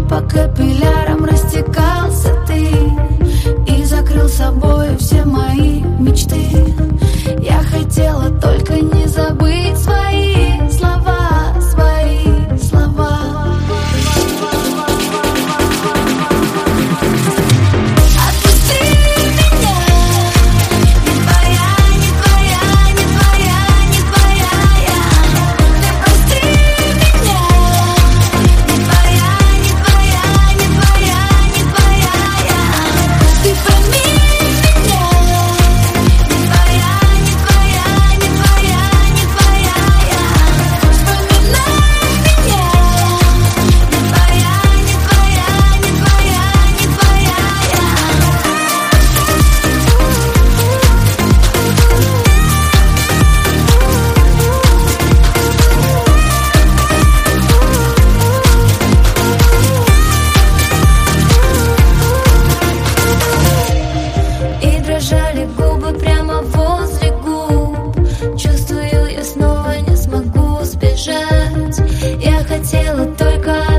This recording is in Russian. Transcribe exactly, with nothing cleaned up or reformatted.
по капиллярам растекался ты и закрыл собой все мои мечты. Я хотела только не забыть свои слова, свои слова. Отпусти меня, не твоя, не твоя, не твоя, не твоя я. Ты прости меня, не твоя, не твоя, не твоя, не твоя я. Ты пойми меня, не твоя, не твоя, не твоя, не твоя я. Вспоминай меня, не твоя, не твоя, не твоя, не твоя я. И дрожали губы прямо возле губ. Чувствую, я снова не смогу сбежать. Я хотела только